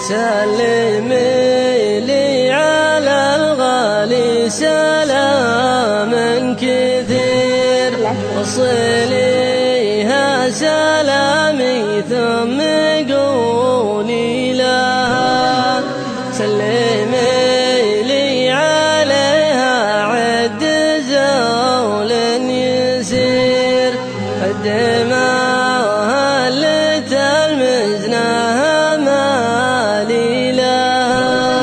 سلمي لي على الغالي سلام كثير، وصليها سلامي ثم قولي لها سلمي لي عليها عد زول يسير، عد ما هلت المزناها مالي لها.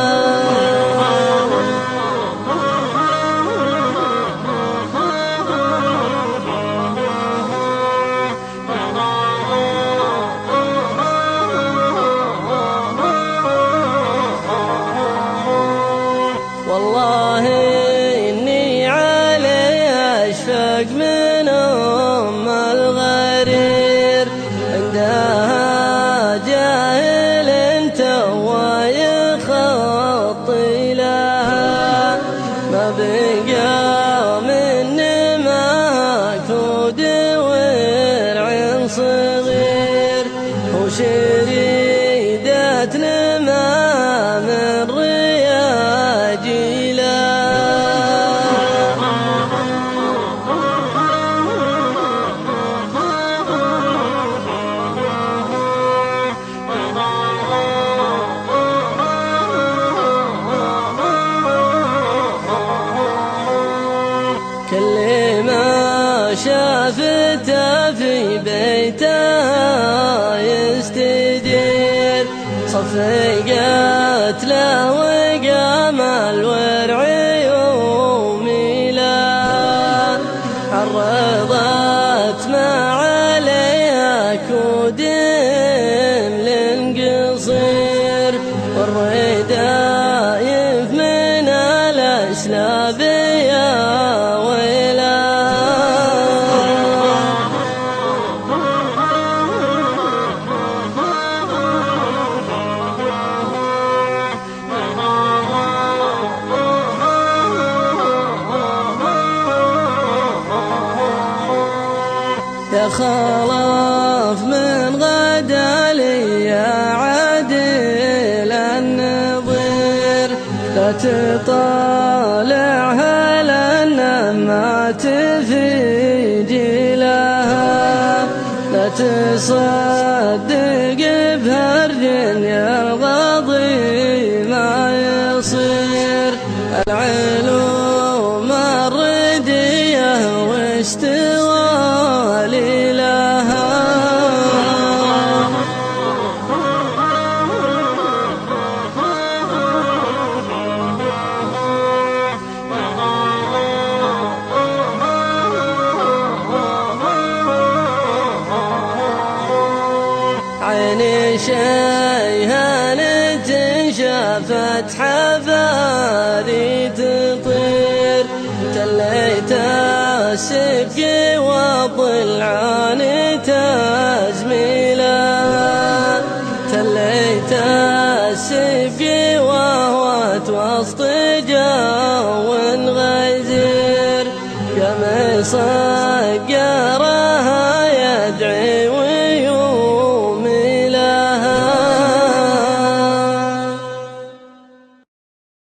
والله إني عليها أشفق من أم الغرير، عندها جاهل توا يخطي لها، ما بقى من ماكود ورع صغير، وشريدة لما من كل ما شافته في بيتها يستدير، صفقت له وقام الورع يومي لها، عرضت ما عليها كودم للقصير، والردايف من الأسلاب خلاف من غدا لي عادل النظير، لا تطالعها لأن ما تفيد لها، لا تصدق بهالدنيا الغضي ما يصير، العلوم الردية واستوالي عيني شيهانة شافت حفاري تطير، تليت السبق والضلعان تزميلها، تليت السبق وهوت وسط جو غزير، يا مصر